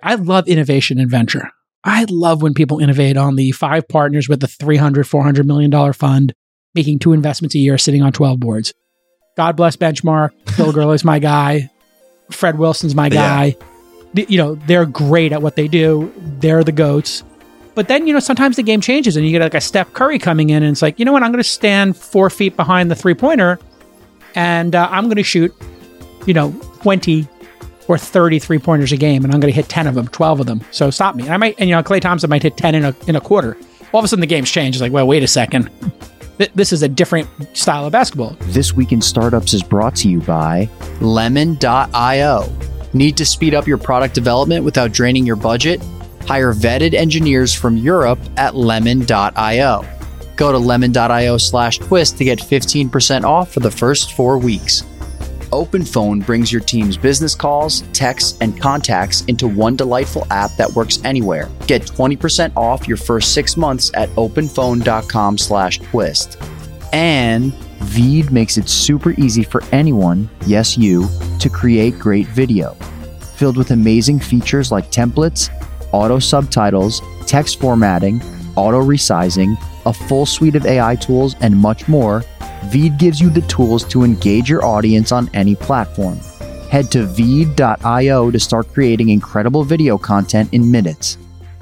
I love innovation and venture. I love when people innovate on the 5 partners with the $300, $400 million fund, making 2 investments a year, sitting on 12 boards. God bless Benchmark. Bill Gurley's my guy. Fred Wilson's my guy. Yeah. They're great at what they do. They're the GOATs. But then, sometimes the game changes and you get like a Steph Curry coming in and it's like, you know what? I'm going to stand 4 feet behind the 3-pointer and I'm going to shoot, 20 or 30 3-pointers a game and I'm going to hit 10 of them, 12 of them. So stop me. And Klay Thompson might hit 10 in a quarter. All of a sudden the game's changed. It's like, well, wait a second. This is a different style of basketball. This Week in Startups is brought to you by Lemon.io. Need to speed up your product development without draining your budget? Hire vetted engineers from Europe at Lemon.io. Go to lemon.io/twist to get 15% off for the first 4 weeks. OpenPhone brings your team's business calls, texts, and contacts into one delightful app that works anywhere. Get 20% off your first 6 months at openphone.com/twist. And Veed makes it super easy for anyone, yes you, to create great video. Filled with amazing features like templates, auto subtitles, text formatting, auto resizing, a full suite of AI tools, and much more, Veed gives you the tools to engage your audience on any platform. Head to Veed.io to start creating incredible video content in minutes.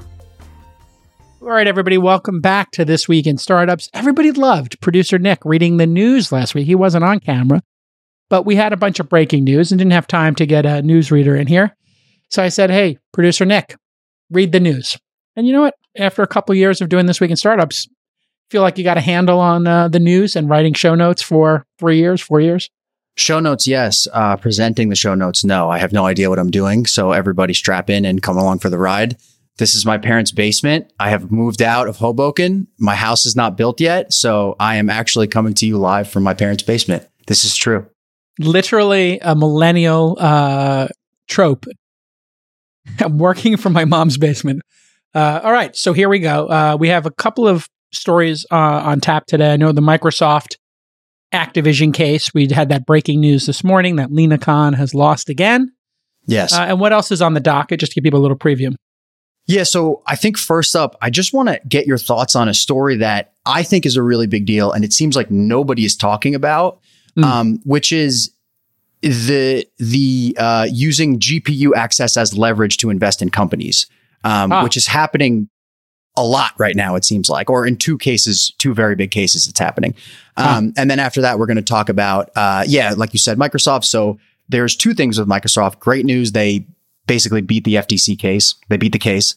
All right, everybody, welcome back to This Week in Startups. Everybody loved producer Nick reading the news last week. He wasn't on camera, but we had a bunch of breaking news and didn't have time to get a newsreader in here. So I said, hey, producer Nick, read the news. And you know what? After a couple of years of doing This Week in Startups, feel like you got a handle on the news and writing show notes for 4 years? Show notes, yes. Presenting the show notes, no. I have no idea what I'm doing. So everybody strap in and come along for the ride. This is my parents' basement. I have moved out of Hoboken. My house is not built yet. So I am actually coming to you live from my parents' basement. This is true. Literally a millennial trope. I'm working from my mom's basement. All right. So here we go. We have a couple of stories on tap today. I know the Microsoft Activision case. We had that breaking news this morning that Lina Khan has lost again. Yes. And what else is on the docket? Just to give people a little preview. Yeah. So I think first up, I just want to get your thoughts on a story that I think is a really big deal. And it seems like nobody is talking about, which is the using GPU access as leverage to invest in companies, which is happening a lot right now, it seems like, or in 2 cases, 2 very big cases, it's happening. And then after that, we're going to talk about, like you said, Microsoft. So there's 2 things with Microsoft. Great news. They basically beat the FTC case. They beat the case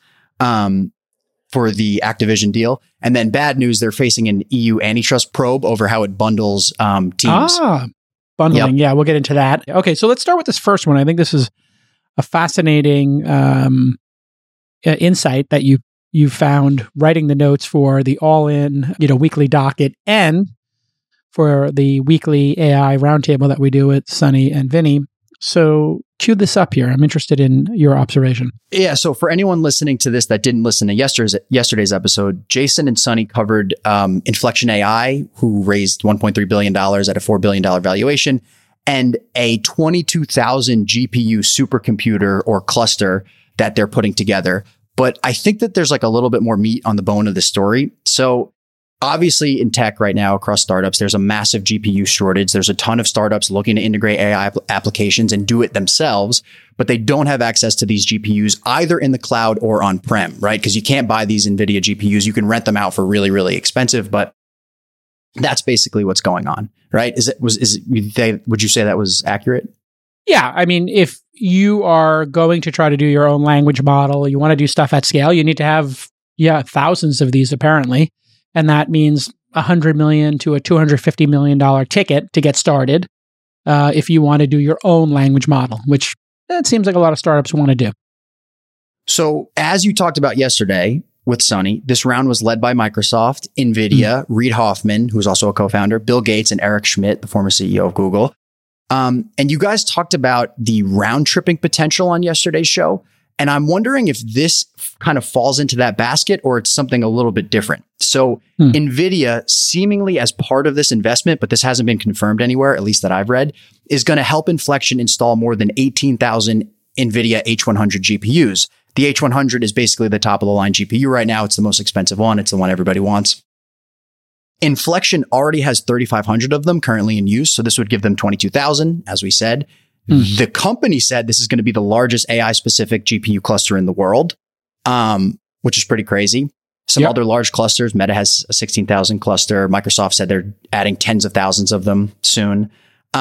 for the Activision deal. And then bad news, they're facing an EU antitrust probe over how it bundles teams. Bundling. Yep. Yeah, we'll get into that. Okay, so let's start with this first one. I think this is a fascinating insight that you found writing the notes for the All-In, weekly docket and for the weekly AI roundtable that we do with Sunny and Vinny. So cue this up here. I'm interested in your observation. Yeah. So for anyone listening to this that didn't listen to yesterday's episode, Jason and Sunny covered Inflection AI, who raised $1.3 billion at a $4 billion valuation, and a 22,000 GPU supercomputer or cluster that they're putting together. But I think that there's like a little bit more meat on the bone of the story. So obviously in tech right now across startups, there's a massive GPU shortage. There's a ton of startups looking to integrate AI applications and do it themselves, but they don't have access to these GPUs either in the cloud or on-prem, right? Because you can't buy these NVIDIA GPUs. You can rent them out for really, really expensive, but that's basically what's going on, right? Would you say that was accurate? Yeah. I mean, if you are going to try to do your own language model, you want to do stuff at scale, you need to have, thousands of these apparently. And that means $100 million to a $250 million ticket to get started if you want to do your own language model, which it seems like a lot of startups want to do. So as you talked about yesterday with Sunny, this round was led by Microsoft, NVIDIA, Reid Hoffman, who's also a co-founder, Bill Gates, and Eric Schmidt, the former CEO of Google. And you guys talked about the round tripping potential on yesterday's show. And I'm wondering if this kind of falls into that basket or it's something a little bit different. So NVIDIA, seemingly as part of this investment, but this hasn't been confirmed anywhere, at least that I've read, is going to help Inflection install more than 18,000 NVIDIA H100 GPUs. The H100 is basically the top of the line GPU right now. It's the most expensive one. It's the one everybody wants. Inflection already has 3,500 of them currently in use. So this would give them 22,000, as we said. The company said this is going to be the largest AI-specific GPU cluster in the world, which is pretty crazy. Some other large clusters, Meta has a 16,000 cluster. Microsoft said they're adding tens of thousands of them soon.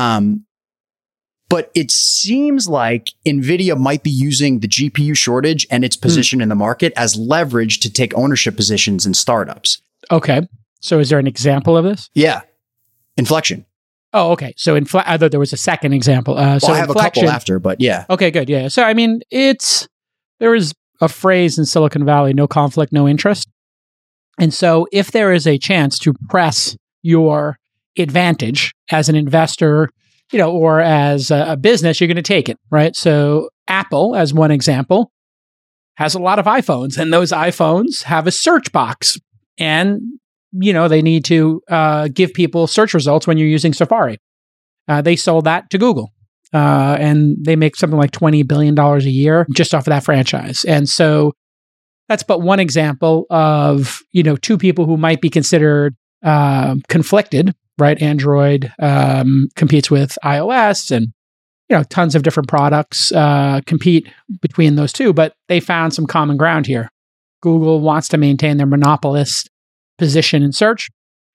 But it seems like NVIDIA might be using the GPU shortage and its position in the market as leverage to take ownership positions in startups. Okay. So is there an example of this? Yeah. Inflection. Oh, okay. So I thought there was a second example. So I have a couple after, but yeah. Okay, good. Yeah. So, I mean, there is a phrase in Silicon Valley, no conflict, no interest. And so if there is a chance to press your advantage as an investor, or as a business, you're going to take it, right? So Apple, as one example, has a lot of iPhones, and those iPhones have a search box. And they need to give people search results when you're using Safari. They sold that to Google, and they make something like $20 billion a year just off of that franchise. And so that's but one example of, two people who might be considered conflicted, right? Android competes with iOS, and, tons of different products compete between those two, but they found some common ground here. Google wants to maintain their monopolist position in search.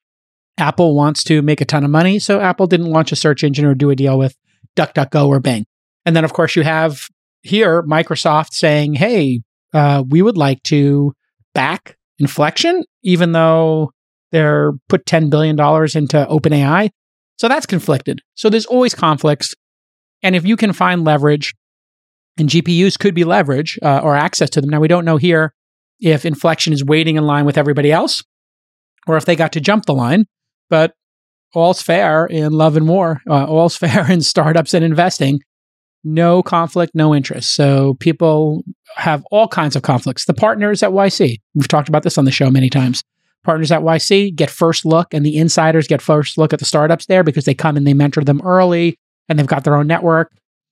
Apple wants to make a ton of money, so Apple didn't launch a search engine or do a deal with DuckDuckGo or Bing. And then, of course, you have here Microsoft saying, hey, we would like to back Inflection, even though they're put $10 billion into OpenAI. So that's conflicted. So there's always conflicts. And if you can find leverage, and GPUs could be leverage or access to them. Now, we don't know here if Inflection is waiting in line with everybody else, or if they got to jump the line, but all's fair in love and war, all's fair in startups and investing. No conflict, no interest. So people have all kinds of conflicts. The partners at YC, we've talked about this on the show many times. Partners at YC get first look, and the insiders get first look at the startups there because they come and they mentor them early, and they've got their own network.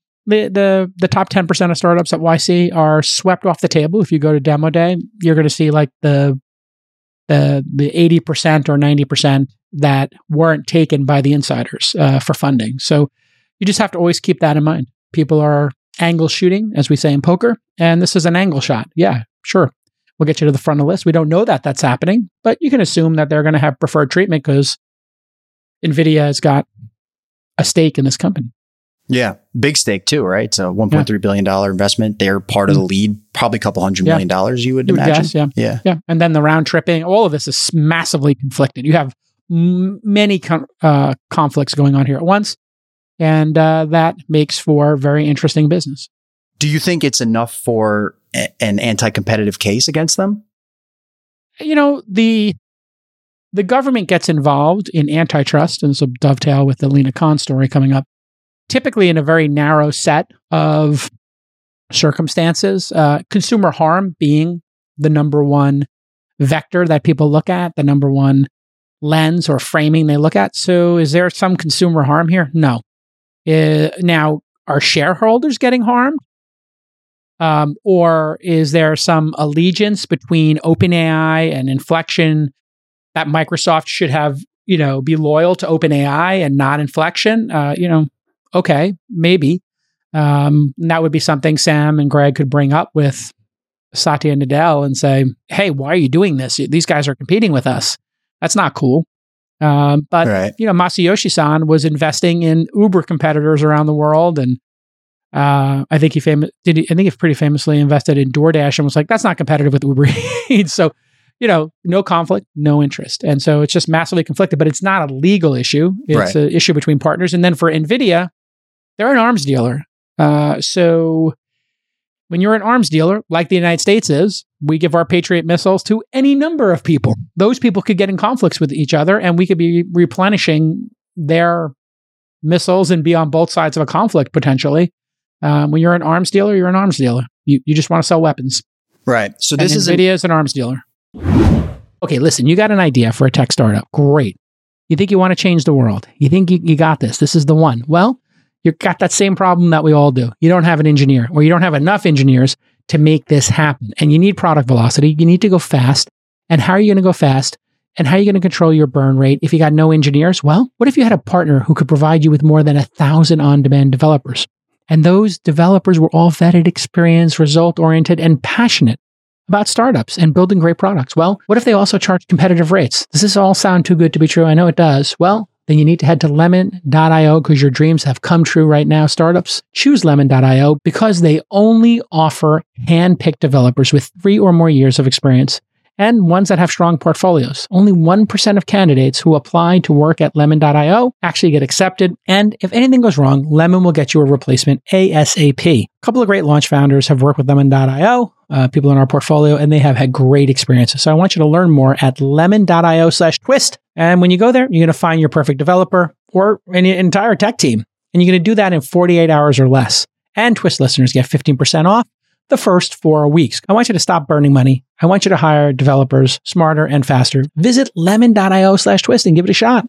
The top 10% of startups at YC are swept off the table. If you go to demo day, you're going to see like the 80% or 90% that weren't taken by the insiders for funding. So you just have to always keep that in mind. People are angle shooting, as we say in poker, and this is an angle shot. Yeah, sure. We'll get you to the front of the list. We don't know that that's happening, but you can assume that they're going to have preferred treatment because NVIDIA has got a stake in this company. Yeah, big stake too, right? It's a $1.3 billion investment. They're part of the lead, probably a couple $100 million, you would imagine. Guess, yeah. And then the round tripping, all of this is massively conflicted. You have many conflicts going on here at once, and that makes for very interesting business. Do you think it's enough for an anti-competitive case against them? The government gets involved in antitrust, and this will dovetail with the Lina Khan story coming up, typically in a very narrow set of circumstances, consumer harm being the number one vector that people look at, the number one lens or framing they look at. So is there some consumer harm here? No. Now, are shareholders getting harmed? Or is there some allegiance between OpenAI and Inflection that Microsoft should have, be loyal to OpenAI and not Inflection? Okay, maybe. That would be something Sam and Greg could bring up with Satya Nadella and say, hey, why are you doing this? These guys are competing with us. That's not cool. But right. Masayoshi-san was investing in Uber competitors around the world, and I think he pretty famously invested in DoorDash and was like, that's not competitive with Uber Eats. So, no conflict, no interest. And so it's just massively conflicted, but it's not a legal issue. It's an issue between partners. And then for NVIDIA, they're an arms dealer. So when you're an arms dealer, like the United States is, we give our Patriot missiles to any number of people. Those people could get in conflicts with each other, and we could be replenishing their missiles and be on both sides of a conflict potentially. When you're an arms dealer, you're an arms dealer. You just want to sell weapons. Right. So this is NVIDIA is an arms dealer. Okay, listen, you got an idea for a tech startup. Great. You think you want to change the world. You think you got this. This is the one. Well, you've got that same problem that we all do. You don't have an engineer, or you don't have enough engineers to make this happen. And you need product velocity. You need to go fast. And how are you going to go fast? And how are you going to control your burn rate if you got no engineers? Well, what if you had a partner who could provide you with more than 1,000 on-demand developers? And those developers were all vetted, experienced, result-oriented, and passionate about startups and building great products. Well, what if they also charge competitive rates? Does this all sound too good to be true? I know it does. Well, then you need to head to lemon.io because your dreams have come true right now. Startups, choose lemon.io because they only offer hand-picked developers with 3 or more years of experience and ones that have strong portfolios. Only 1% of candidates who apply to work at lemon.io actually get accepted. And if anything goes wrong, Lemon will get you a replacement ASAP. A couple of great launch founders have worked with lemon.io, people in our portfolio, and they have had great experiences. So I want you to learn more at lemon.io/twist. And when you go there, you're going to find your perfect developer or an entire tech team. And you're going to do that in 48 hours or less. And Twist listeners get 15% off the first 4 weeks. I want you to stop burning money. I want you to hire developers smarter and faster. Visit lemon.io/twist and give it a shot.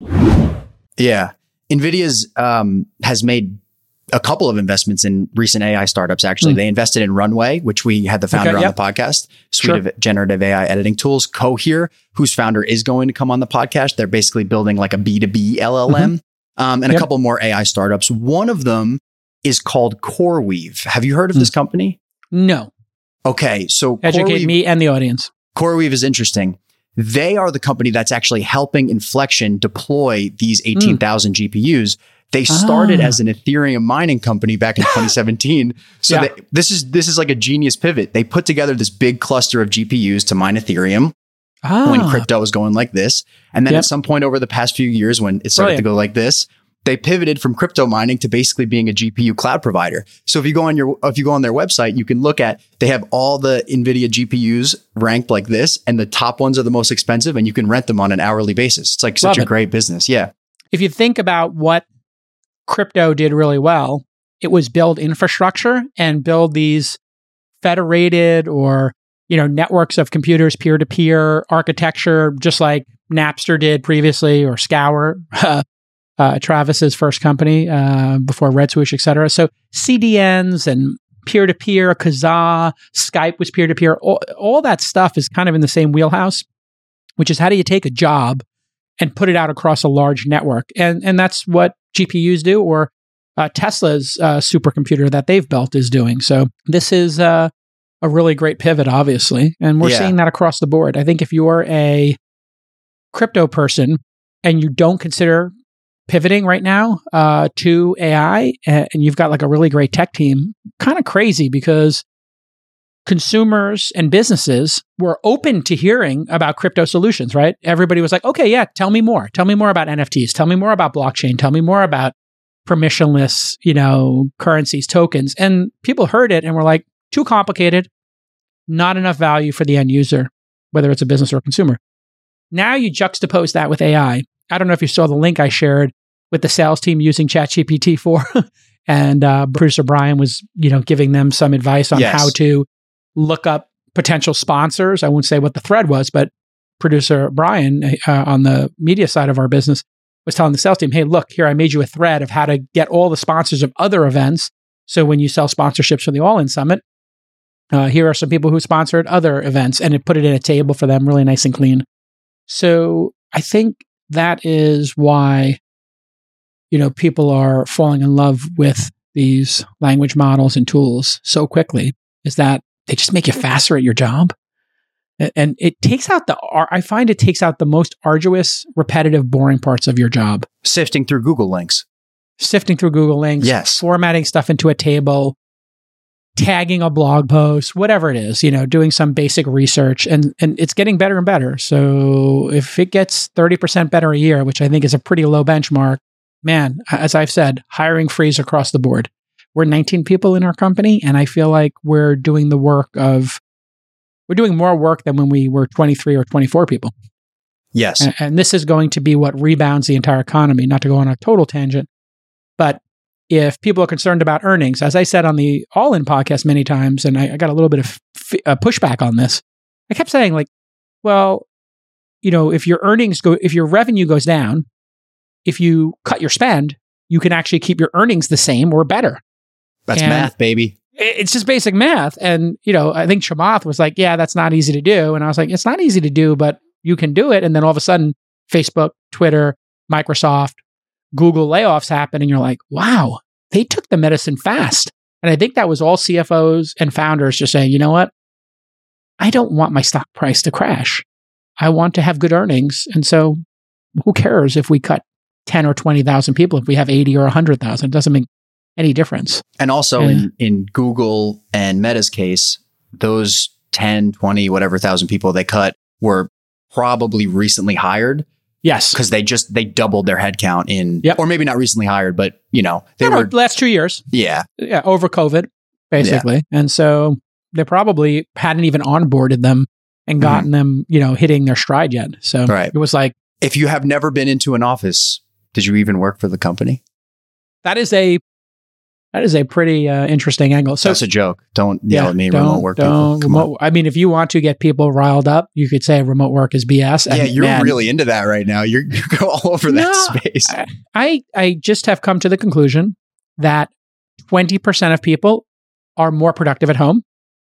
Yeah. NVIDIA's has made a couple of investments in recent AI startups, actually. They invested in Runway, which we had the founder on the podcast, suite of generative AI editing tools. Cohere, whose founder is going to come on the podcast. They're basically building like a B2B LLM and a couple more AI startups. One of them is called CoreWeave. Have you heard of this company? No. Okay. So educate me and the audience. CoreWeave is interesting. They are the company that's actually helping Inflection deploy these 18,000 GPUs. They started as an Ethereum mining company back in 2017. So this is like a genius pivot. They put together this big cluster of GPUs to mine Ethereum when crypto was going like this. And then at some point over the past few years when it started to go like this, they pivoted from crypto mining to basically being a GPU cloud provider. So if you go on their website, you can look at, they have all the NVIDIA GPUs ranked like this, and the top ones are the most expensive, and you can rent them on an hourly basis. It's like such a great business. Yeah. If you think about what crypto did really well, it was build infrastructure and build these federated or, networks of computers, peer-to-peer architecture, just like Napster did previously, or Scour, Travis's first company before Red Swoosh, et cetera. So CDNs and peer-to-peer, Kazaa, Skype was peer-to-peer. All that stuff is kind of in the same wheelhouse, which is how do you take a job and put it out across a large network? And that's what GPUs do, or Tesla's supercomputer that they've built is doing. So this is a really great pivot, obviously. And we're seeing that across the board. I think if you're a crypto person and you don't consider pivoting right now to AI, and you've got like a really great tech team, kind of crazy, because consumers and businesses were open to hearing about crypto solutions, right? Everybody was like, okay, yeah, tell me more. Tell me more about NFTs. Tell me more about blockchain. Tell me more about permissionless, currencies, tokens. And people heard it and were like, too complicated, not enough value for the end user, whether it's a business or a consumer. Now you juxtapose that with AI. I don't know if you saw the link I shared with the sales team using ChatGPT-4, and producer Brian was, giving them some advice on how to look up potential sponsors. I won't say what the thread was, but producer Brian on the media side of our business was telling the sales team, hey, look, here, I made you a thread of how to get all the sponsors of other events. So when you sell sponsorships for the All-In Summit, here are some people who sponsored other events, and it put it in a table for them, really nice and clean. So I think that is why, people are falling in love with these language models and tools so quickly, is that they just make you faster at your job. And it takes out I find it takes out the most arduous, repetitive, boring parts of your job. Sifting through Google links. Yes. Formatting stuff into a table, tagging a blog post, whatever it is, doing some basic research, and it's getting better and better. So if it gets 30% better a year, which I think is a pretty low benchmark, man, as I've said, hiring freeze across the board. We're 19 people in our company, and I feel like we're doing more work than when we were 23 or 24 people. Yes. And this is going to be what rebounds the entire economy, not to go on a total tangent. But if people are concerned about earnings, as I said on the All-In podcast many times, and I got a little bit of pushback on this, I kept saying if your revenue goes down, if you cut your spend, you can actually keep your earnings the same or better. That's math, baby. It's just basic math. And, I think Chamath was like, yeah, that's not easy to do. And I was like, it's not easy to do, but you can do it. And then all of a sudden, Facebook, Twitter, Microsoft, Google layoffs happen. And you're like, wow, they took the medicine fast. And I think that was all CFOs and founders just saying, you know what? I don't want my stock price to crash. I want to have good earnings. And so who cares if we cut 10 or 20,000 people, if we have 80 or 100,000, it doesn't make any difference. And also in Google and Meta's case, those 10, 20, whatever thousand people they cut were probably recently hired. Yes. Because they doubled their headcount or maybe not recently hired, but they were last 2 years. Yeah. Yeah. Over COVID, basically. Yeah. And so they probably hadn't even onboarded them and gotten them, hitting their stride yet. So It was like, if you have never been into an office, did you even work for the company? That is a pretty interesting angle. So that's a joke. Don't yell at me, remote work people. I mean, if you want to get people riled up, you could say remote work is BS. And you're really into that right now. You go all over that space. I just have come to the conclusion that 20% of people are more productive at home.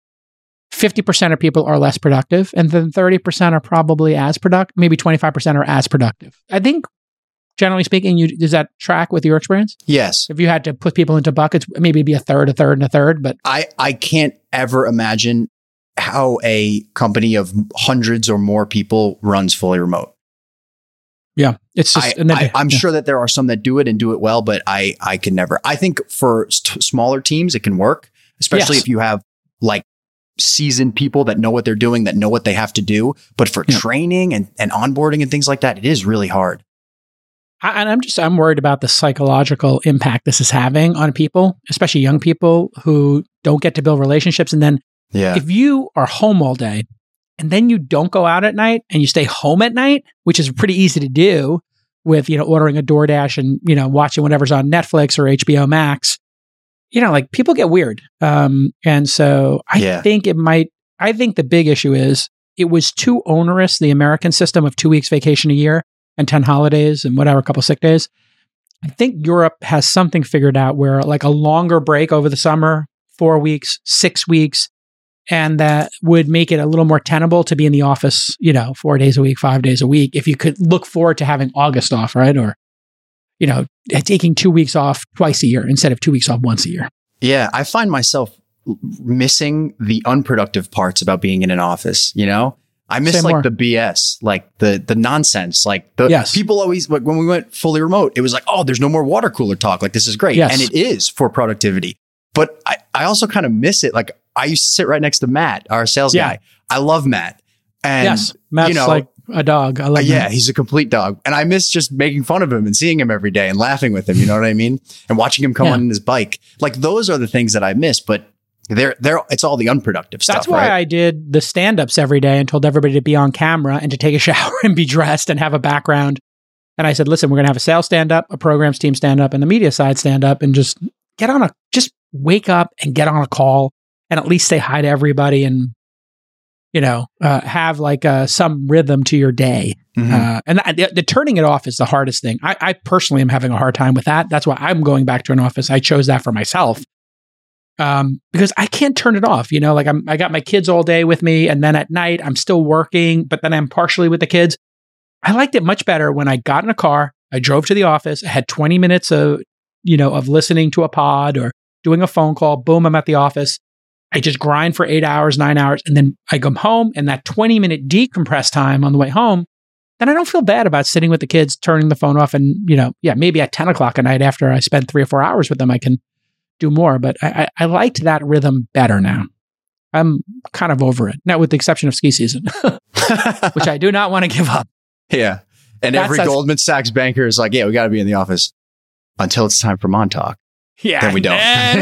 50% of people are less productive. And then 30% are probably as productive. Maybe 25% are as productive. I think, generally speaking, does that track with your experience? Yes. If you had to put people into buckets, maybe it'd be a third, and a third. But I can't ever imagine how a company of hundreds or more people runs fully remote. Yeah, it's just. I'm sure that there are some that do it and do it well, but I can never. I think for smaller teams, it can work, especially if you have like seasoned people that know what they're doing, that know what they have to do. But for training and onboarding and things like that, it is really hard. I'm worried about the psychological impact this is having on people, especially young people who don't get to build relationships. And then if you are home all day and then you don't go out at night and you stay home at night, which is pretty easy to do with, ordering a DoorDash and, watching whatever's on Netflix or HBO Max, like people get weird. And so I think the big issue is it was too onerous, the American system of 2 weeks vacation a year and 10 holidays and whatever, a couple sick days. I think Europe has something figured out where like a longer break over the summer, 4 weeks, 6 weeks, and that would make it a little more tenable to be in the office, 4 days a week, 5 days a week. If you could look forward to having August off, right? Or, taking 2 weeks off twice a year instead of 2 weeks off once a year. Yeah. I find myself missing the unproductive parts about being in an office, I miss the BS, like the nonsense, like people always, like when we went fully remote, it was like, oh, there's no more water cooler talk. Like this is great. Yes. And it is for productivity, but I also kind of miss it. Like I used to sit right next to Matt, our sales guy. I love Matt. And Matt's like a dog. I love Matt. He's a complete dog. And I miss just making fun of him and seeing him every day and laughing with him. You know what I mean? And watching him come on his bike. Like those are the things that I miss, but it's all the unproductive stuff. That's why I did the stand-ups every day and told everybody to be on camera and to take a shower and be dressed and have a background. And I said, listen, we're going to have a sales stand-up, a programs team stand-up, and the media side stand-up, and just wake up and get on a call and at least say hi to everybody and, have like some rhythm to your day. Mm-hmm. And the turning it off is the hardest thing. I personally am having a hard time with that. That's why I'm going back to an office. I chose that for myself. Because I can't turn it off, I got my kids all day with me and then at night I'm still working, but then I'm partially with the kids. I liked it much better when I got in a car, I drove to the office, I had 20 minutes of listening to a pod or doing a phone call. Boom, I'm at the office. I just grind for 8 hours, 9 hours. And then I come home and that 20-minute decompress time on the way home, then I don't feel bad about sitting with the kids, turning the phone off. And, maybe at 10 o'clock at night after I spend 3 or 4 hours with them, I can do more, but I liked that rhythm better now. I'm kind of over it. Now, with the exception of ski season, which I do not want to give up. Yeah. And every Goldman Sachs banker is like, we got to be in the office until it's time for Montauk. Yeah. Then we don't.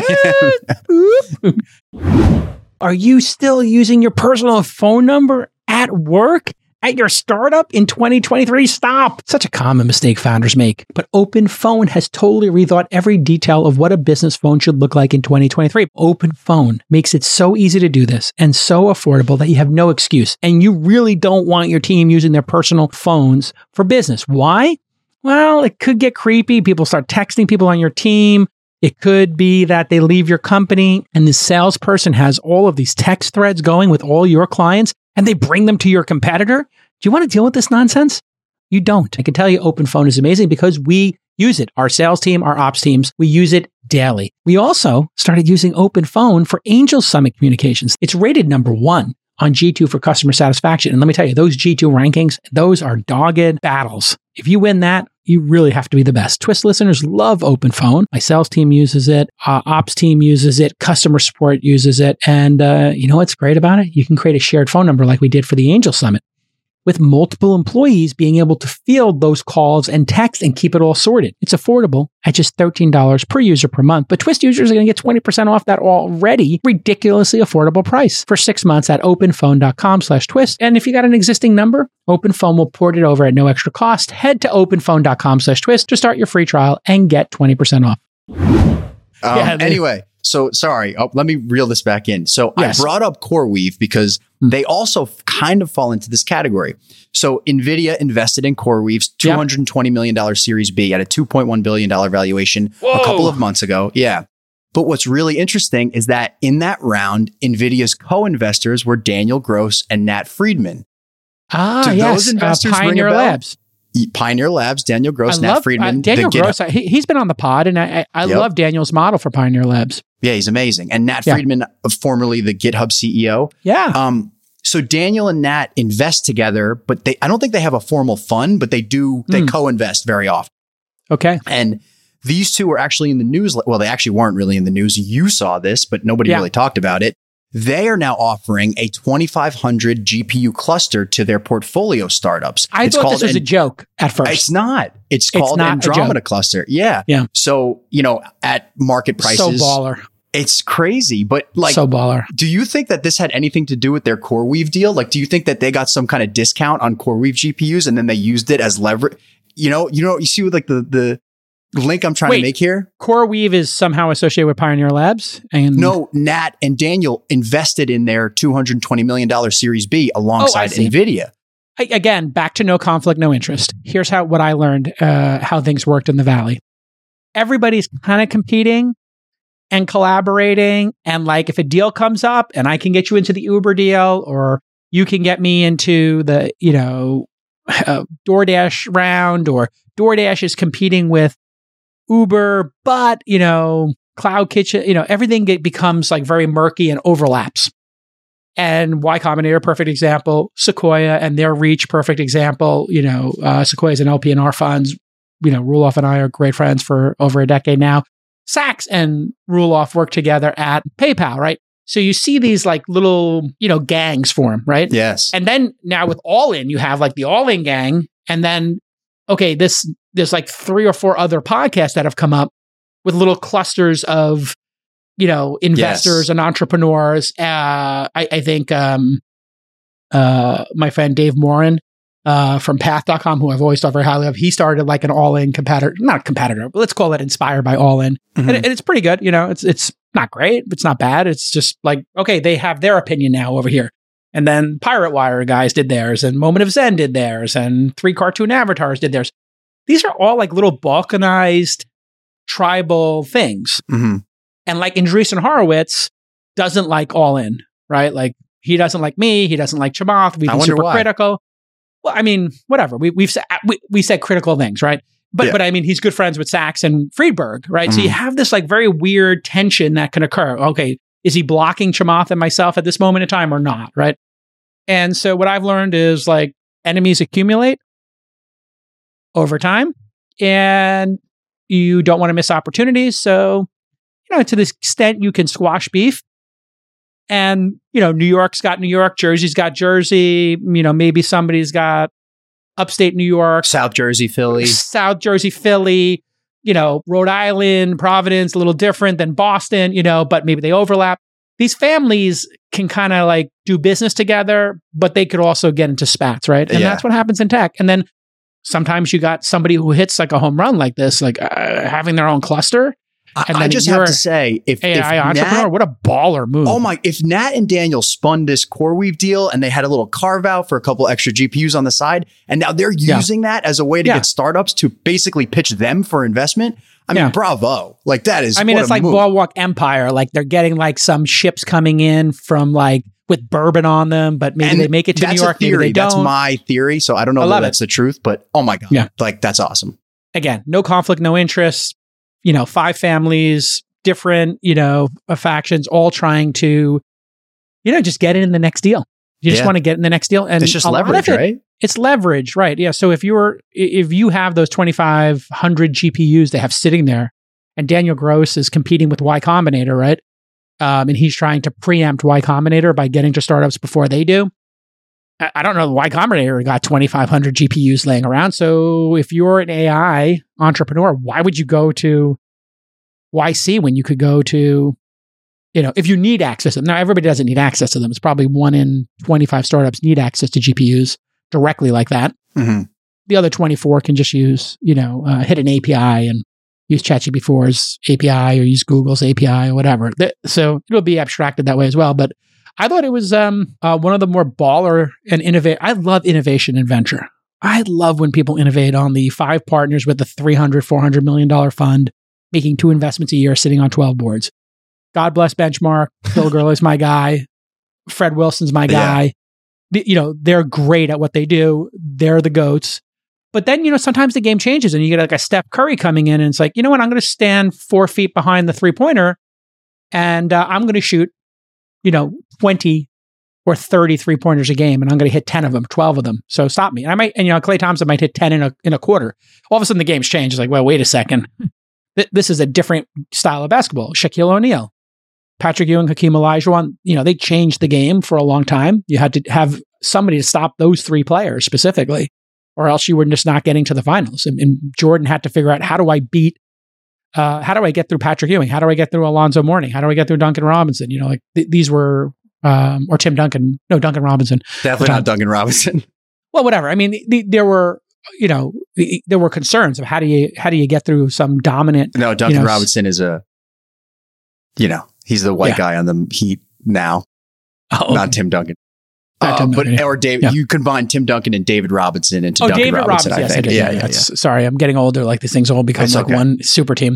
Are you still using your personal phone number at work? At your startup in 2023? Stop! Such a common mistake founders make. But OpenPhone has totally rethought every detail of what a business phone should look like in 2023. OpenPhone makes it so easy to do this and so affordable that you have no excuse. And you really don't want your team using their personal phones for business. Why? Well, it could get creepy. People start texting people on your team. It could be that they leave your company and the salesperson has all of these text threads going with all your clients and they bring them to your competitor. Do you want to deal with this nonsense? You don't. I can tell you OpenPhone is amazing because we use it. Our sales team, our ops teams, we use it daily. We also started using OpenPhone for Angel Summit communications. It's rated #1 on G2 for customer satisfaction. And let me tell you, those G2 rankings, those are dogged battles. If you win that, you really have to be the best. Twist listeners love OpenPhone. My sales team uses it. Ops team uses it. Customer support uses it. And you know what's great about it? You can create a shared phone number like we did for the Angel Summit, with multiple employees being able to field those calls and text and keep it all sorted. It's affordable at just $13 per user per month, but Twist users are going to get 20% off that already ridiculously affordable price for 6 months at openphone.com/twist. And if you got an existing number, OpenPhone will port it over at no extra cost. Head to openphone.com/twist to start your free trial and get 20% off. Anyway, so sorry, let me reel this back in. So yes. I brought up CoreWeave because they also kind of fall into this category. So NVIDIA invested in CoreWeave's $220 million Series B at a $2.1 billion valuation a couple of months ago. Yeah. But what's really interesting is that in that round, NVIDIA's co-investors were Daniel Gross and Nat Friedman. Those investors Pioneer Labs. Pioneer Labs, Daniel Gross, Nat Friedman. Daniel Gross, he's been on the pod, and I love Daniel's model for Pioneer Labs. Yeah, he's amazing. And Nat Friedman, formerly the GitHub CEO. Yeah. So Daniel and Nat invest together, but I don't think they have a formal fund, but they co-invest very often. Okay. And these two were actually in the news. Well, they actually weren't really in the news. You saw this, but nobody really talked about it. They are now offering a 2,500 GPU cluster to their portfolio startups. I thought this was a joke at first. It's not. It's called Andromeda Cluster. Yeah. So, at market prices. So baller. It's crazy, but so baller. Do you think that this had anything to do with their CoreWeave deal? Like, do you think that they got some kind of discount on CoreWeave GPUs and then they used it as leverage? You see with like the link I'm trying to make here? CoreWeave is somehow associated with Pioneer Labs? No, Nat and Daniel invested in their $220 million Series B alongside NVIDIA. Again, back to no conflict, no interest. Here's what I learned, how things worked in the Valley. Everybody's kind of competing and collaborating. And like, if a deal comes up and I can get you into the Uber deal, or you can get me into the, DoorDash round, or DoorDash is competing with Uber, but, Cloud Kitchen, everything becomes like very murky and overlaps. And Y Combinator, perfect example. Sequoia and their Reach, perfect example. Sequoia's an LP&R funds. Roelof and I are great friends for over a decade now. Sachs and Roelof work together at PayPal, right? So you see these like little, gangs form, right? Yes. And then now with All In, you have like the All In gang. And then, there's like 3 or 4 other podcasts that have come up with little clusters of, investors and entrepreneurs. I think my friend Dave Morin from Path.com, who I've always thought very highly of, he started like an All-In competitor, not competitor, but let's call it inspired by All-In. Mm-hmm. And it's pretty good. It's not great, but it's not bad. It's just like, okay, they have their opinion now over here. And then Pirate Wire guys did theirs, and Moment of Zen did theirs, and 3 Cartoon Avatars did theirs. These are all like little balkanized tribal things. Mm-hmm. And like Andreessen Horowitz doesn't like All In, right? Like he doesn't like me. He doesn't like Chamath. We've been super critical. Well, I mean, whatever. We said critical things, right? But I mean, he's good friends with Sachs and Friedberg, right? Mm-hmm. So you have this like very weird tension that can occur. Okay, is he blocking Chamath and myself at this moment in time or not, right? And so what I've learned is like enemies accumulate over time, and you don't want to miss opportunities. So, to this extent, you can squash beef. And, New York's got New York, Jersey's got Jersey, maybe somebody's got upstate New York, South Jersey, Philly, Rhode Island, Providence, a little different than Boston, but maybe they overlap. These families can kind of like do business together, but they could also get into spats, right? And that's what happens in tech. And then sometimes you got somebody who hits like a home run like this, like having their own cluster. And I just have to say, if entrepreneur, what a baller move. Oh my, if Nat and Daniel spun this CoreWeave deal and they had a little carve out for a couple extra GPUs on the side, and now they're using that as a way to get startups to basically pitch them for investment, I mean, bravo. Like that is, I mean, it's like Boardwalk Empire. Like they're getting like some ships coming in from like with bourbon on them, but maybe they make it to New York. Maybe they don't. That's my theory. So I don't know if that's the truth, but oh my God. Yeah. Like that's awesome. Again, no conflict, no interest, 5 families, different, factions, all trying to, just get in the next deal. You just want to get in the next deal. And it's just leverage, right? It's leverage, right? Yeah. So if you have those 2,500 GPUs they have sitting there, and Daniel Gross is competing with Y Combinator, right? And he's trying to preempt Y Combinator by getting to startups before they do. I don't know. Y Combinator got 2,500 GPUs laying around. So if you're an AI entrepreneur, why would you go to YC when you could go to, if you need access to them? Now, everybody doesn't need access to them. It's probably 1 in 25 startups need access to GPUs directly like that. Mm-hmm. The other 24 can just use, hit an API and use ChatGPT-4's API or use Google's API or whatever. So it'll be abstracted that way as well. But I thought it was one of the more baller and innovate. I love innovation and venture. I love when people innovate on the 5 partners with the $300-400 million fund, making 2 investments a year, sitting on 12 boards. God bless Benchmark. Phil Gurley's my guy. Fred Wilson's my guy. Yeah. They're great at what they do. They're the GOATs. But then, sometimes the game changes and you get like a Steph Curry coming in and it's like, you know what? I'm going to stand 4 feet behind the 3-pointer and I'm going to shoot, 20 or 30 3-pointers a game and I'm going to hit 10 of them, 12 of them. So stop me. And Klay Thompson might hit 10 in a quarter. All of a sudden the game's changed. It's like, well, wait a second. This is a different style of basketball. Shaquille O'Neal, Patrick Ewing, Hakeem Olajuwon, they changed the game for a long time. You had to have somebody to stop those 3 players specifically, or else you were just not getting to the finals. And Jordan had to figure out, how do I get through Patrick Ewing? How do I get through Alonzo Mourning? How do I get through Duncan Robinson? These were, or Tim Duncan. No, Duncan Robinson. Definitely not Duncan Robinson. Well, whatever. I mean, there were, there were concerns of how do you get through some dominant. No, Duncan Robinson is he's the white guy on the Heat now. Oh, not Tim Duncan. Or David, you combine Tim Duncan and David Robinson into Duncan David Robinson, I think. Yeah. Sorry, I'm getting older. Like these things all become one super team.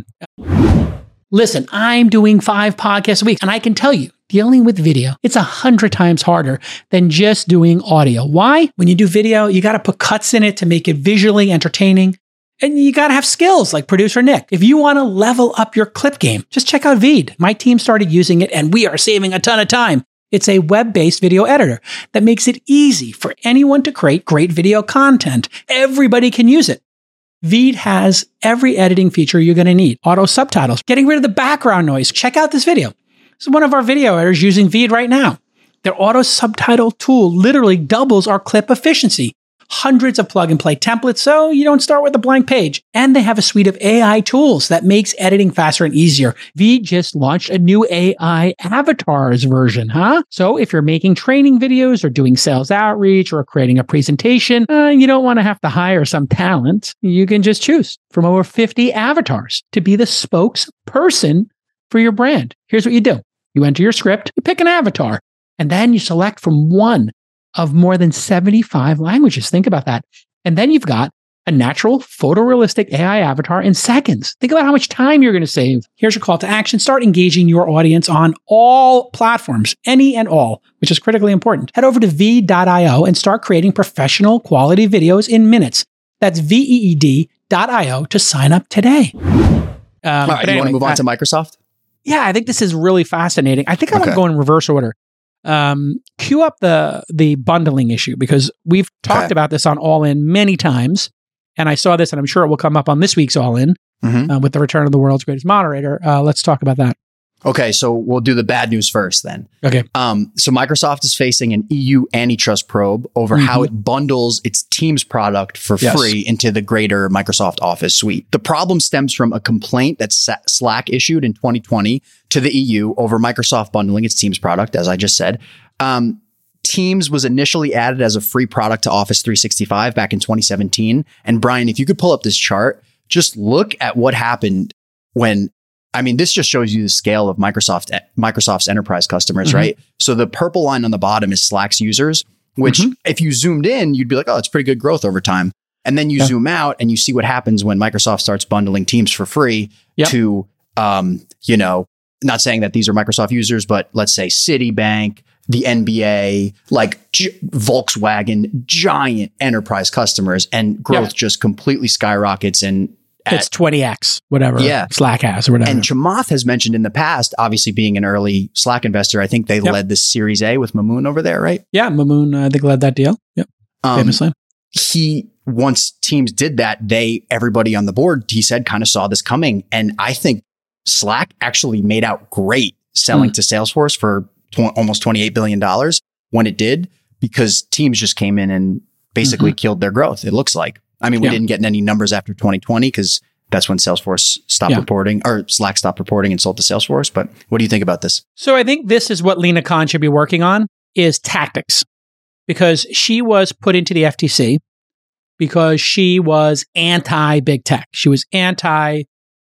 Listen, I'm doing 5 podcasts a week, and I can tell you, dealing with video, it's 100 times harder than just doing audio. Why? When you do video, you got to put cuts in it to make it visually entertaining. And you got to have skills like producer Nick. If you want to level up your clip game, just check out Veed. My team started using it, and we are saving a ton of time. It's a web-based video editor that makes it easy for anyone to create great video content. Everybody can use it. Veed has every editing feature you're going to need. Auto subtitles, getting rid of the background noise. Check out this video. This is one of our video editors using Veed right now. Their auto subtitle tool literally doubles our clip efficiency. Hundreds of plug-and-play templates, so you don't start with a blank page. And they have a suite of AI tools that makes editing faster and easier. Veed just launched a new AI avatars version, So if you're making training videos or doing sales outreach or creating a presentation, you don't want to have to hire some talent. You can just choose from over 50 avatars to be the spokesperson for your brand. Here's what you do. You enter your script, you pick an avatar, and then you select from one of more than 75 languages. Think about that. And then you've got a natural photorealistic AI avatar in seconds. Think about how much time you're going to save. Here's your call to action. Start engaging your audience on all platforms, any and all, which is critically important. Head over to Veed.io and start creating professional quality videos in minutes. That's Veed.io to sign up today. All right, you want to move on to Microsoft? Yeah, I think this is really fascinating. I think I'm going to go in reverse order. Cue up the bundling issue, because we've talked about this on All In many times, and I saw this, and I'm sure it will come up on this week's All In with the return of the world's greatest moderator. Let's talk about that. Okay, so we'll do the bad news first then. Okay. So Microsoft is facing an EU antitrust probe over how it bundles its Teams product for free into the greater Microsoft Office suite. The problem stems from a complaint that Slack issued in 2020 to the EU over Microsoft bundling its Teams product, as I just said. Teams was initially added as a free product to Office 365 back in 2017. And Brian, if you could pull up this chart, just look at what happened when... I mean, this just shows you the scale of Microsoft's enterprise customers, right? So the purple line on the bottom is Slack's users, which if you zoomed in, you'd be like, oh, it's pretty good growth over time. And then you zoom out and you see what happens when Microsoft starts bundling Teams for free to, not saying that these are Microsoft users, but let's say Citibank, the NBA, like Volkswagen, giant enterprise customers, and growth just completely skyrockets. And it's 20x, whatever Slack has or whatever. And Chamath has mentioned in the past, obviously being an early Slack investor, I think they led this Series A with Mamoon over there, right? Yeah, Mamoon, I think, led that deal. Yep, famously. Once Teams did that, everybody on the board, he said, kind of saw this coming. And I think Slack actually made out great selling to Salesforce for almost $28 billion when it did, because Teams just came in and basically killed their growth, it looks like. I mean, we didn't get any numbers after 2020 because that's when Salesforce stopped reporting, or Slack stopped reporting and sold to Salesforce. But what do you think about this? So I think this is what Lina Khan should be working on, is tactics, because she was put into the FTC because she was anti-big tech. She was anti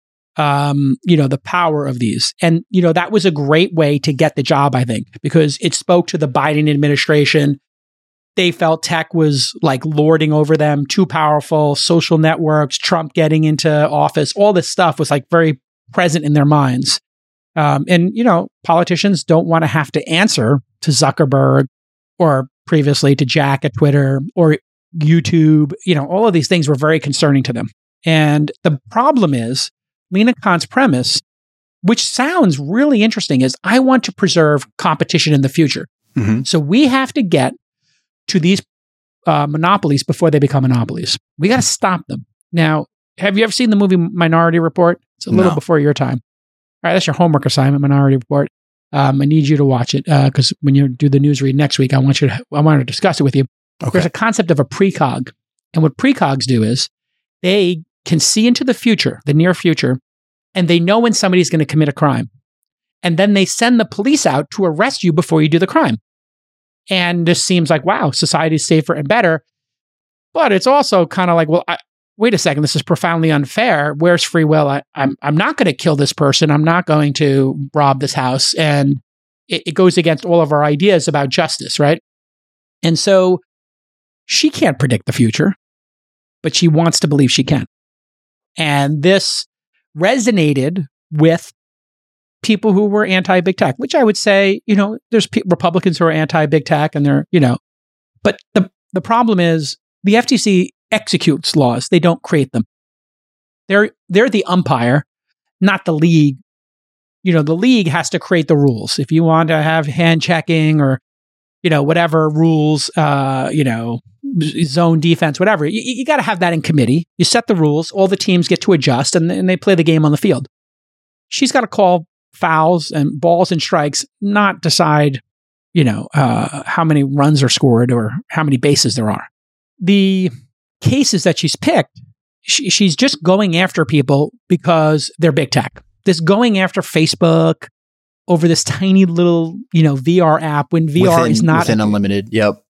the power of these. And, that was a great way to get the job, I think, because it spoke to the Biden administration. They felt tech was like lording over them, too powerful, social networks, Trump getting into office, all this stuff was like very present in their minds. And politicians don't want to have to answer to Zuckerberg or previously to Jack at Twitter or YouTube. All of these things were very concerning to them. And the problem is, Lina Khan's premise, which sounds really interesting, is I want to preserve competition in the future. So we have to get to these monopolies before they become monopolies. We got to stop them. Now, have you ever seen the movie Minority Report? It's a little before your time. All right, that's your homework assignment, Minority Report. I need you to watch it because when you do the newsread next week, I want to discuss it with you. Okay. There's a concept of a precog. And what precogs do is they can see into the future, the near future, and they know when somebody's going to commit a crime. And then they send the police out to arrest you before you do the crime. And this seems like, wow, society's safer and better. But it's also kind of like, well, wait a second, this is profoundly unfair. Where's free will? I'm not going to kill this person. I'm not going to rob this house. And it goes against all of our ideas about justice, right? And so she can't predict the future, but she wants to believe she can. And this resonated with people who were anti-big tech, which I would say, there's Republicans who are anti-big tech and they're, but the problem is the FTC executes laws. They don't create them. They're the umpire, not the league. The league has to create the rules. If you want to have hand checking or, whatever rules, zone defense, whatever, you got to have that in committee. You set the rules, all the teams get to adjust and they play the game on the field. She's got to call fouls and balls and strikes, not decide, how many runs are scored or how many bases there are. The cases that she's picked, she's just going after people because they're big tech. This going after Facebook over this tiny little, VR app when VR is not within unlimited. Yep.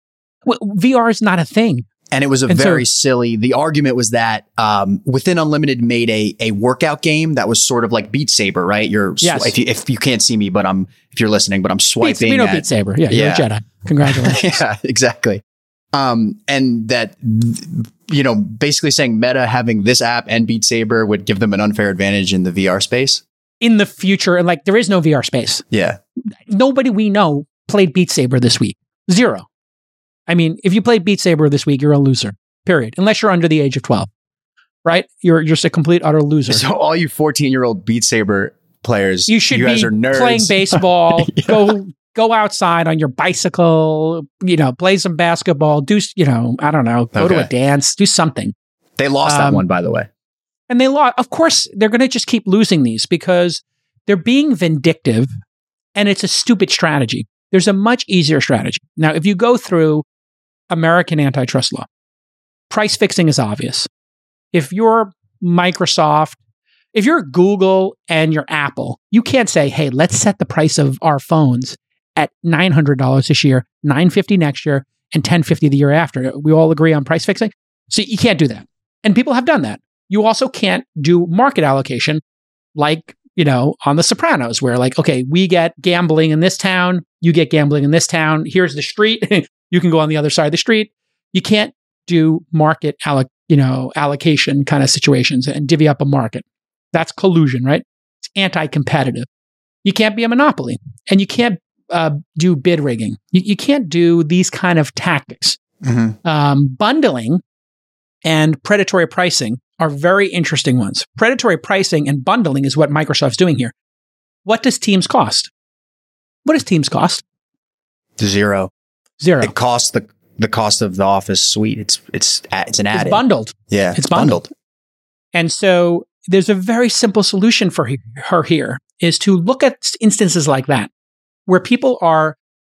VR is not a thing. And it was very silly. The argument was that Within Unlimited made a workout game that was sort of like Beat Saber, right? If you can't see me, but if you're listening, but I'm swiping. Beat Saber. Yeah, you're a Jedi. Congratulations. Yeah, exactly. And that, basically saying Meta having this app and Beat Saber would give them an unfair advantage in the VR space. In the future, and there is no VR space. Yeah. Nobody we know played Beat Saber this week. Zero. I mean, if you played Beat Saber this week, you're a loser, period. Unless you're under the age of 12, right? You're just a complete, utter loser. So all you 14-year-old Beat Saber players, you guys are nerds. Playing baseball, go outside on your bicycle, play some basketball, do, I don't know, go to a dance, do something. They lost that one, by the way. And they lost. Of course, they're going to just keep losing these because they're being vindictive and it's a stupid strategy. There's a much easier strategy. Now, if you go through American antitrust law, price fixing is obvious. If you're Microsoft, if you're Google and you're Apple, you can't say, hey, let's set the price of our phones at $900 this year, $950 next year, and $1,050 the year after. We all agree on price fixing. So you can't do that. And people have done that. You also can't do market allocation like, on The Sopranos, where okay, we get gambling in this town, you get gambling in this town. Here's the street. You can go on the other side of the street. You can't do market allocation kind of situations and divvy up a market. That's collusion, right? It's anti-competitive. You can't be a monopoly, and you can't do bid rigging. You can't do these kind of tactics. Bundling and predatory pricing are very interesting ones. Predatory pricing and bundling is what Microsoft's doing here. What does Teams cost? What does Teams cost? Zero. It costs the cost of the Office suite. It's an add-in. It's bundled. Yeah, it's bundled. And so there's a very simple solution for her here, is to look at instances like that, where people are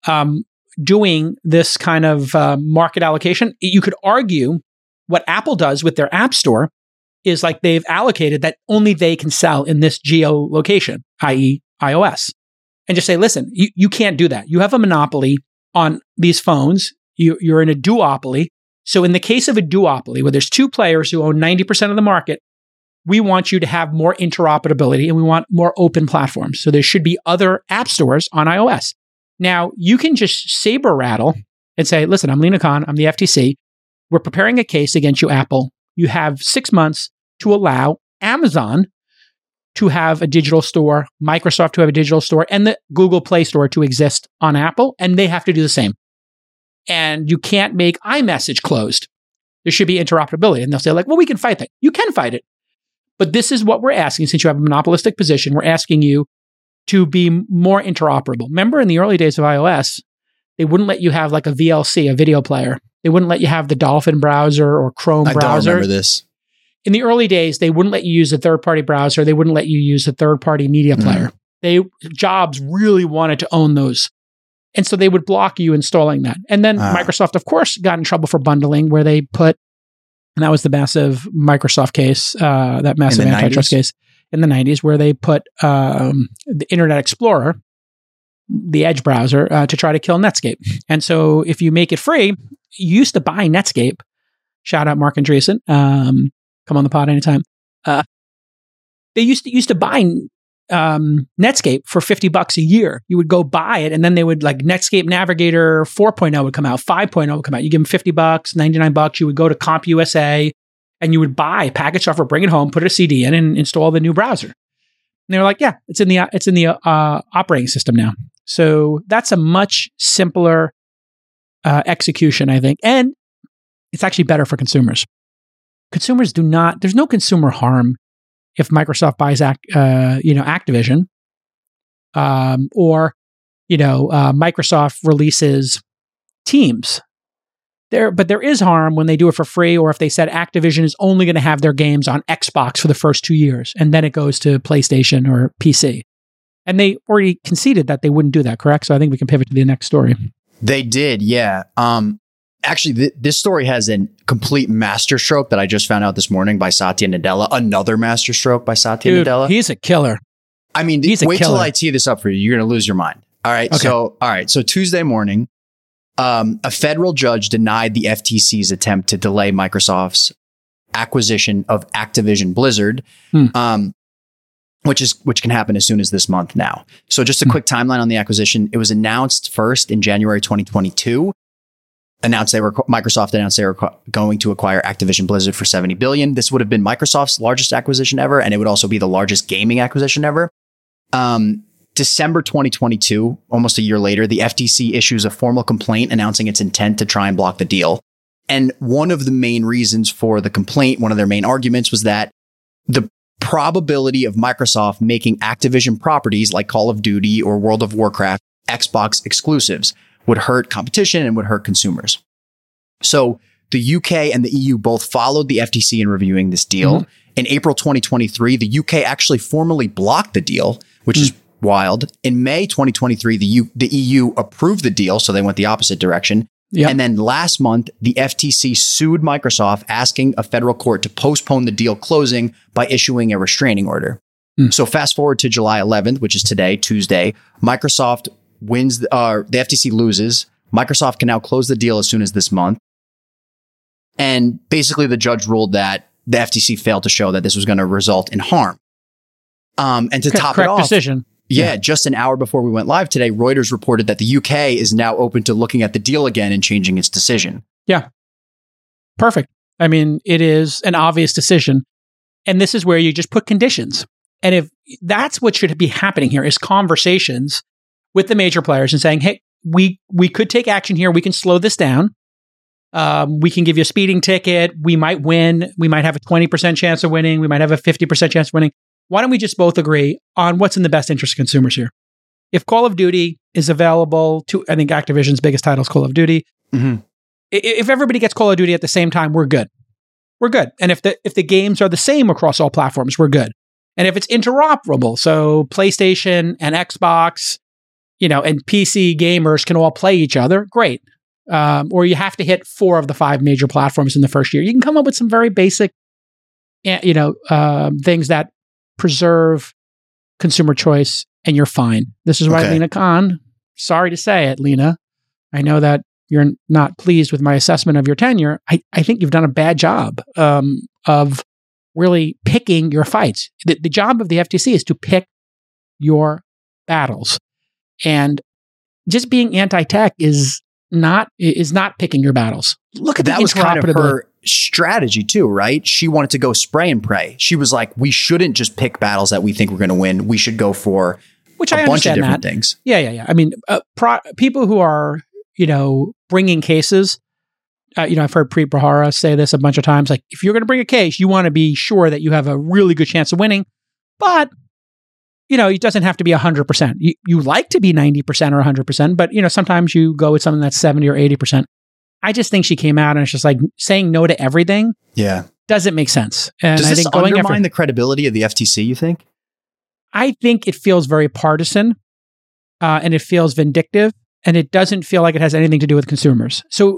doing this kind of market allocation. You could argue what Apple does with their App Store is like they've allocated that only they can sell in this geolocation, i.e. iOS. And just say, listen, you can't do that. You have a monopoly on these phones. You're in a duopoly. So in the case of a duopoly, where there's two players who own 90% of the market, we want you to have more interoperability and we want more open platforms. So there should be other app stores on iOS. Now, you can just saber rattle and say, listen, I'm Lina Khan, I'm the FTC. We're preparing a case against you, Apple. You have 6 months to allow Amazon to have a digital store, Microsoft to have a digital store, and the Google Play Store to exist on Apple, and they have to do the same. And you can't make iMessage closed. There should be interoperability. And they'll say, like, well, we can fight that. You can fight it. But this is what we're asking. Since you have a monopolistic position, we're asking you to be more interoperable. Remember in the early days of iOS, they wouldn't let you have like a VLC, a video player. They wouldn't let you have the Dolphin browser or Chrome browser. I don't remember this. In the early days, they wouldn't let you use a third-party browser. They wouldn't let you use a third-party media player. Jobs really wanted to own those. And so they would block you installing that. And then Microsoft, of course, got in trouble for bundling, where they put, and that was the massive Microsoft case, that massive antitrust case in the 90s, where they put the Internet Explorer, the Edge browser, to try to kill Netscape. And so if you make it free, you used to buy Netscape. Shout out Mark Andreessen. Come on the pod anytime. They used to buy Netscape for $50 a year. You would go buy it, and then they would, like, Netscape Navigator 4.0 would come out, 5.0 would come out. You give them $50, $99. You would go to CompUSA, and you would buy package software, bring it home, put a CD in, and install the new browser. And they were like, yeah, it's in the operating system now. So that's a much simpler execution, I think, and it's actually better for consumers. Consumers there's no consumer harm if Microsoft buys Activision, or Microsoft releases Teams. But there is harm when they do it for free, or if they said Activision is only going to have their games on Xbox for the first 2 years, and then it goes to PlayStation or PC. And they already conceded that they wouldn't do that, correct? So I think we can pivot to the next story. They did, yeah. Actually, this story has a complete masterstroke that I just found out this morning by Satya Nadella. Another masterstroke by Satya Nadella. He's a killer. I mean, wait till I tee this up for you. You're going to lose your mind. All right. Okay. So Tuesday morning, a federal judge denied the FTC's attempt to delay Microsoft's acquisition of Activision Blizzard, which can happen as soon as this month now. So just a quick timeline on the acquisition. It was announced first in January 2022. Microsoft announced they were going to acquire Activision Blizzard for $70 billion. This would have been Microsoft's largest acquisition ever, and it would also be the largest gaming acquisition ever. December 2022, almost a year later, the FTC issues a formal complaint announcing its intent to try and block the deal. And one of the main reasons for the complaint, one of their main arguments, was that the probability of Microsoft making Activision properties like Call of Duty or World of Warcraft Xbox exclusives would hurt competition and would hurt consumers. So the UK and the EU both followed the FTC in reviewing this deal. In April 2023, the UK actually formally blocked the deal, which is wild. In May 2023, the EU approved the deal, so they went the opposite direction. Yep. And then last month, the FTC sued Microsoft, asking a federal court to postpone the deal closing by issuing a restraining order. So fast forward to July 11th, which is today, Tuesday, Microsoft wins, the FTC loses. Microsoft can now close the deal as soon as this month. And basically the judge ruled that the FTC failed to show that this was going to result in harm. And to top it off, decision. Yeah, just an hour before we went live today, Reuters reported that the UK is now open to looking at the deal again and changing its decision. Yeah. Perfect. I mean, it is an obvious decision. And this is where you just put conditions. And if that's what should be happening here is conversations with the major players and saying, hey, we could take action here. We can slow this down. We can give you a speeding ticket. We might win. We might have a 20% chance of winning. We might have a 50% chance of winning. Why don't we just both agree on what's in the best interest of consumers here? If Call of Duty is available to, I think Activision's biggest title is Call of Duty. Mm-hmm. If everybody gets Call of Duty at the same time, we're good. We're good. And if the games are the same across all platforms, we're good. And if it's interoperable, so PlayStation and Xbox, and PC gamers can all play each other, great. Or you have to hit 4 of the 5 major platforms in the first year. You can come up with some very basic, things that preserve consumer choice, and you're fine. This is why Lina Khan, sorry to say it, Lina, I know that you're not pleased with my assessment of your tenure. I think you've done a bad job of really picking your fights. The job of the FTC is to pick your battles. And just being anti-tech is not picking your battles. Look at that was kind of her strategy too, right? She wanted to go spray and pray. She was like, we shouldn't just pick battles that we think we're going to win. We should go for a bunch of different things. Yeah. I mean, people who are, bringing cases, I've heard Preet Bharara say this a bunch of times, like, if you're going to bring a case, you want to be sure that you have a really good chance of winning, but it doesn't have to be 100%. You like to be 90% or 100%, but, sometimes you go with something that's 70 or 80%. I just think she came out and it's just like saying no to everything. Yeah. Doesn't make sense. And does I this think undermine the credibility of the FTC, you think? I think it feels very partisan and it feels vindictive, and it doesn't feel like it has anything to do with consumers. So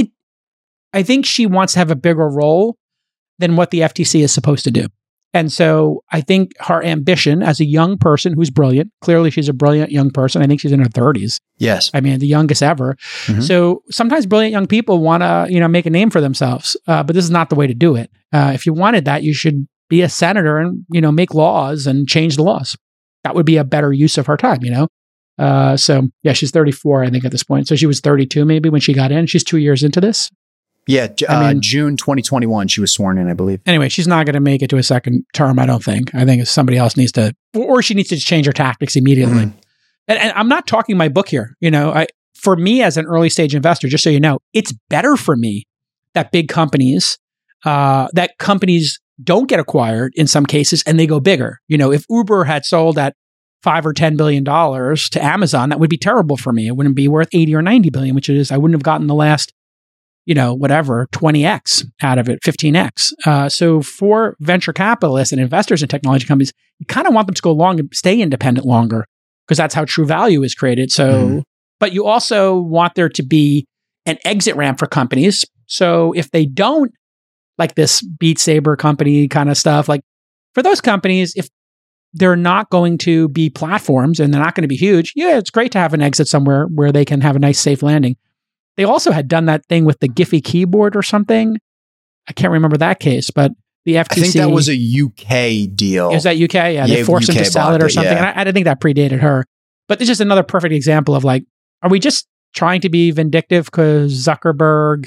I think she wants to have a bigger role than what the FTC is supposed to do. And so I think her ambition as a young person who's brilliant, clearly she's a brilliant young person. I think she's in her 30s. Yes. I mean, the youngest ever. Mm-hmm. So sometimes brilliant young people want to, make a name for themselves. But this is not the way to do it. If you wanted that, you should be a senator and, make laws and change the laws. That would be a better use of her time, So yeah, she's 34, I think, at this point. So she was 32 maybe when she got in. She's 2 years into this. Yeah, June 2021, she was sworn in, I believe. Anyway, she's not going to make it to a second term, I don't think. I think somebody else needs to, or she needs to change her tactics immediately. Mm-hmm. And I'm not talking my book here. For me as an early stage investor, just so you know, it's better for me that big companies, that companies don't get acquired in some cases and they go bigger. If Uber had sold at $5 or $10 billion to Amazon, that would be terrible for me. It wouldn't be worth 80 or 90 billion, which it is. I wouldn't have gotten the last 20x out of it, 15x. So for venture capitalists and investors in technology companies, you kind of want them to go long and stay independent longer because that's how true value is created. So, but you also want there to be an exit ramp for companies. So if they don't, like this Beat Saber company kind of stuff, like for those companies, if they're not going to be platforms and they're not going to be huge, yeah, it's great to have an exit somewhere where they can have a nice safe landing. They also had done that thing with the Giphy keyboard or something. I can't remember that case, but the FTC... I think that was a UK deal. Is that UK? Yeah, they forced them to sell it or something. Yeah. And I think that predated her. But it's just another perfect example of like, are we just trying to be vindictive because Zuckerberg,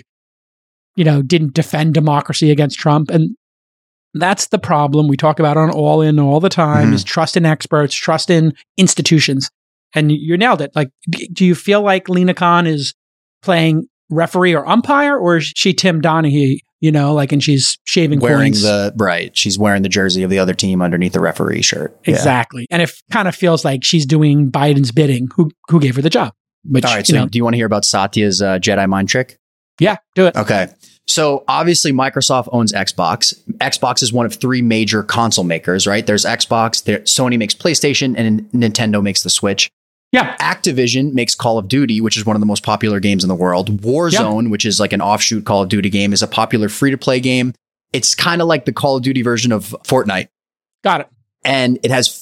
didn't defend democracy against Trump? And that's the problem we talk about on All In all the time is trust in experts, trust in institutions. And you nailed it. Like, do you feel like Lina Khan is playing referee or umpire, or is she Tim Donaghy, and she's shaving coins? She's wearing the jersey of the other team underneath the referee shirt. Exactly. Yeah. And it kind of feels like she's doing Biden's bidding, who gave her the job. Which, all right. So do you want to hear about Satya's Jedi mind trick? Yeah, do it. Okay. So obviously Microsoft owns Xbox. Xbox is one of 3 major console makers, right? There's Xbox, Sony makes PlayStation, and Nintendo makes the Switch. Yeah. Activision makes Call of Duty, which is one of the most popular games in the world. Warzone, which is like an offshoot Call of Duty game, is a popular free-to-play game. It's kind of like the Call of Duty version of Fortnite. Got it. And it has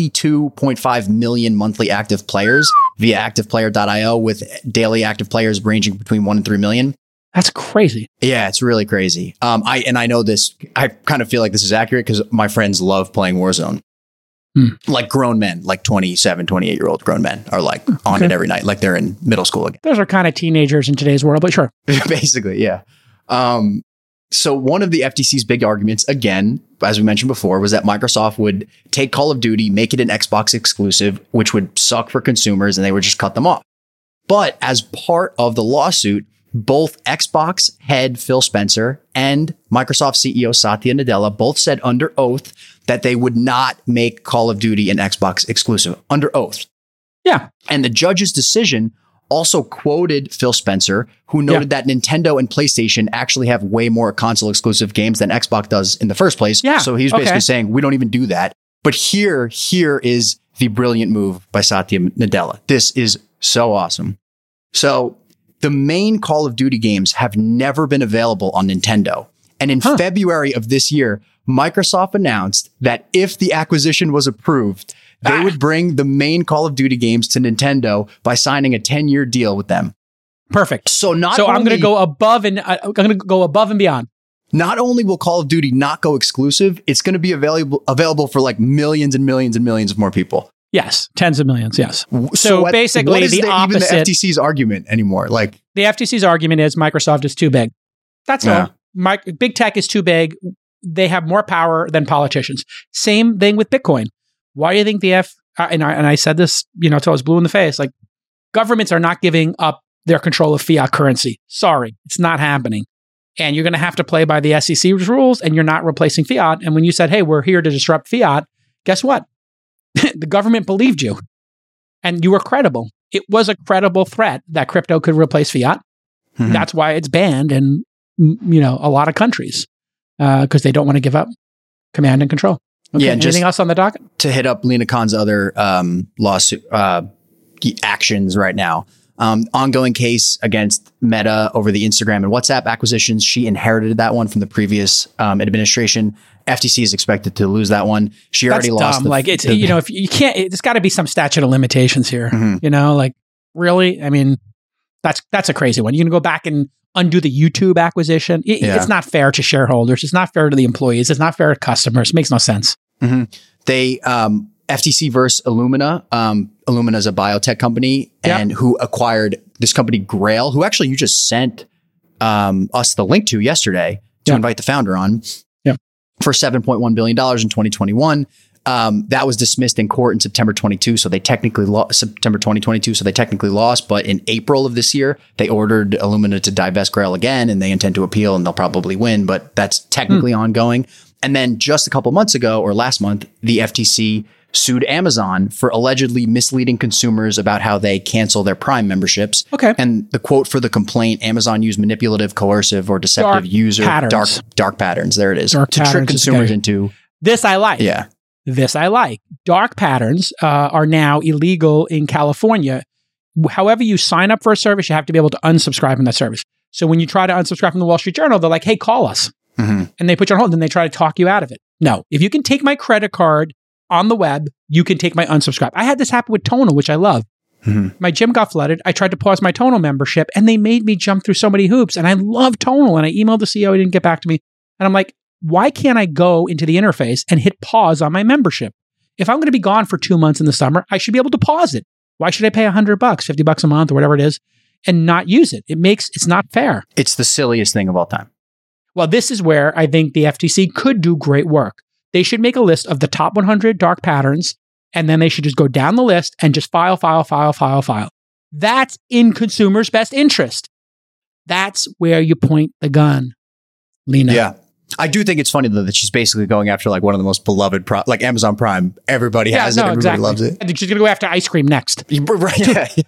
52.5 million monthly active players via activeplayer.io, with daily active players ranging between 1 and 3 million. That's crazy. Yeah, it's really crazy. I know this, I kind of feel like this is accurate because my friends love playing Warzone. Like grown men, like 27, 28-year-old grown men are like on it every night, like they're in middle school again. Those are kind of teenagers in today's world, but sure. Basically, yeah. So one of the FTC's big arguments, again, as we mentioned before, was that Microsoft would take Call of Duty, make it an Xbox exclusive, which would suck for consumers, and they would just cut them off. But as part of the lawsuit, both Xbox head Phil Spencer and Microsoft CEO Satya Nadella both said under oath that they would not make Call of Duty an Xbox exclusive, under oath. Yeah. And the judge's decision also quoted Phil Spencer, who noted that Nintendo and PlayStation actually have way more console exclusive games than Xbox does in the first place. Yeah. So he's basically saying, we don't even do that. But here is the brilliant move by Satya Nadella. This is so awesome. So the main Call of Duty games have never been available on Nintendo. And in February of this year, Microsoft announced that if the acquisition was approved, they would bring the main Call of Duty games to Nintendo by signing a 10-year deal with them. Perfect. So I'm going to go above and beyond. Not only will Call of Duty not go exclusive, it's going to be available for like millions and millions and millions of more people. Yes, tens of millions. Yes. So basically, what is the opposite. Even the FTC's argument anymore? Like the FTC's argument is Microsoft is too big. That's all. Big tech is too big. They have more power than politicians. Same thing with Bitcoin. Why do you think and I said this, till I was blue in the face, like governments are not giving up their control of fiat currency. Sorry, it's not happening. And you're going to have to play by the SEC's rules, and you're not replacing fiat. And when you said, hey, we're here to disrupt fiat, guess what? The government believed you, and you were credible. It was a credible threat that crypto could replace fiat. Mm-hmm. That's why it's banned in, a lot of countries, because they don't want to give up command and control. Okay. Yeah. Anything else on the docket? To hit up Lina Khan's other lawsuit actions right now. Ongoing case against Meta over the Instagram and WhatsApp acquisitions. She inherited that one from the previous administration. FTC is expected to lose that one. She already lost. If you can't, there's got to be some statute of limitations here. Mm-hmm. Really? I mean, that's a crazy one. You're going to go back and undo the YouTube acquisition. It's not fair to shareholders. It's not fair to the employees. It's not fair to customers. It makes no sense. Mm-hmm. They, FTC versus Illumina. Illumina is a biotech company and who acquired this company Grail, who actually you just sent us the link to yesterday to invite the founder on for $7.1 billion in 2021. That was dismissed in court in September 2022. So they technically lost. But in April of this year, they ordered Illumina to divest Grail again, and they intend to appeal, and they'll probably win. But that's technically ongoing. And then just a couple months ago, or last month, the FTC sued Amazon for allegedly misleading consumers about how they cancel their Prime memberships. Okay. And the quote for the complaint, Amazon used manipulative, coercive, or deceptive dark patterns. There it is. To trick consumers into. This I like. Yeah. This I like. Dark patterns are now illegal in California. However you sign up for a service, you have to be able to unsubscribe from that service. So when you try to unsubscribe from the Wall Street Journal, they're like, hey, call us. Mm-hmm. And they put you on hold and they try to talk you out of it. No. If you can take my credit card on the web, you can take my unsubscribe. I had this happen with Tonal, which I love. Mm-hmm. My gym got flooded. I tried to pause my Tonal membership and they made me jump through so many hoops. And I love Tonal. And I emailed the CEO. He didn't get back to me. And I'm like, why can't I go into the interface and hit pause on my membership? If I'm going to be gone for 2 months in the summer, I should be able to pause it. Why should I pay $100, $50 a month or whatever it is and not use it? It's not fair. It's the silliest thing of all time. Well, this is where I think the FTC could do great work. They should make a list of the top 100 dark patterns, and then they should just go down the list and just file. That's in consumers' best interest. That's where you point the gun, Lina. Yeah. I do think it's funny, though, that she's basically going after like one of the most beloved, like Amazon Prime. Everybody has it. Everybody loves it. I think she's going to go after ice cream next. Right.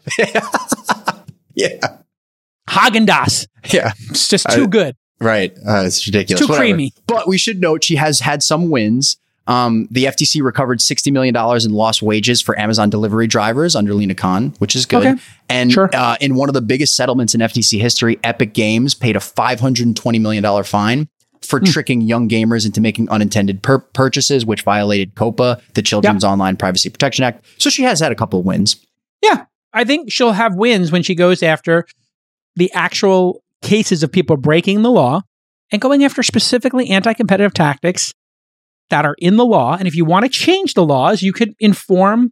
Yeah. Häagen-Dazs. Yeah. It's just too good. Right. It's ridiculous. Too creamy. But we should note she has had some wins. The FTC recovered $60 million in lost wages for Amazon delivery drivers under Lina Khan, which is good. Okay. And in one of the biggest settlements in FTC history, Epic Games paid a $520 million fine for tricking young gamers into making unintended purchases, which violated COPPA, the Children's Online Privacy Protection Act. So she has had a couple of wins. Yeah. I think she'll have wins when she goes after the actual cases of people breaking the law and going after specifically anti-competitive tactics that are in the law. And if you want to change the laws, you could inform,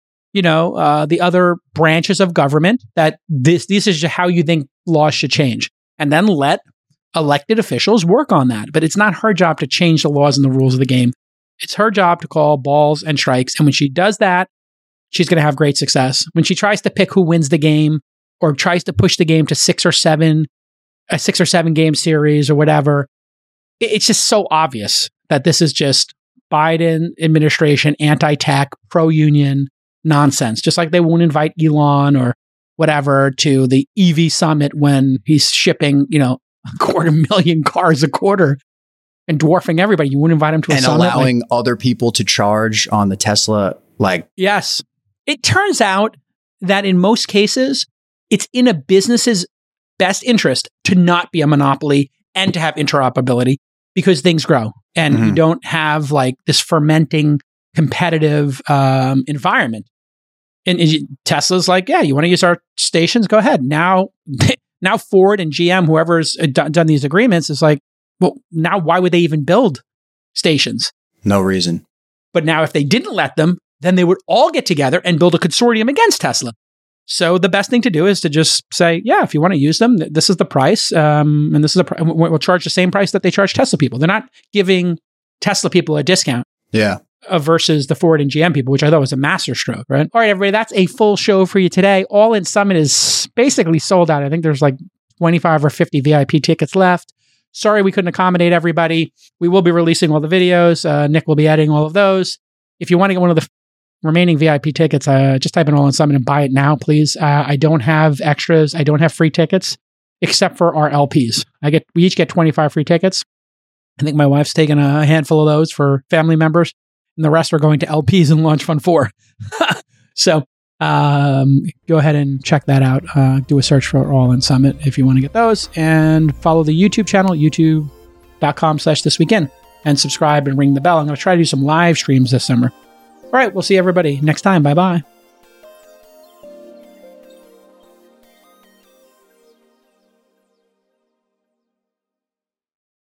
the other branches of government that this is how you think laws should change. And then let elected officials work on that. But it's not her job to change the laws and the rules of the game. It's her job to call balls and strikes. And when she does that, she's going to have great success. When she tries to pick who wins the game or tries to push the game to a 6 or 7 game series or whatever, it's just so obvious that this is just Biden administration, anti-tech, pro-union nonsense. Just like they won't invite Elon or whatever to the EV summit when he's shipping, 250,000 cars a quarter and dwarfing everybody. You wouldn't invite him to a summit. And allowing other people to charge on the Tesla, Yes. It turns out that in most cases, it's in a business's best interest to not be a monopoly and to have interoperability because things grow and you don't have this fermenting competitive environment. And Tesla's yeah, you want to use our stations? Go ahead. Now Ford and GM, whoever's done these agreements, is well, now why would they even build stations? No reason. But now if they didn't let them, then they would all get together and build a consortium against Tesla. So the best thing to do is to just say, yeah, if you want to use them, this is the price, and this is we'll charge the same price that they charge Tesla people. They're not giving Tesla people a discount. Yeah. Versus the Ford and GM people, which I thought was a masterstroke, right? All right, everybody, that's a full show for you today. All In Summit is basically sold out. I think there's 25 or 50 VIP tickets left. Sorry we couldn't accommodate everybody. We will be releasing all the videos. Nick will be editing all of those. If you want to get one of the remaining VIP tickets, just type in All In Summit and buy it now, please. I don't have extras. I don't have free tickets except for our LPs. We each get 25 free tickets. I think my wife's taken a handful of those for family members, and the rest are going to LPs and Launch Fund 4. So go ahead and check that out. Do a search for All In Summit if you want to get those, and follow the YouTube channel, youtube.com/thisweekend, and subscribe and ring the bell. I'm going to try to do some live streams this summer. All right, we'll see everybody next time. Bye-bye.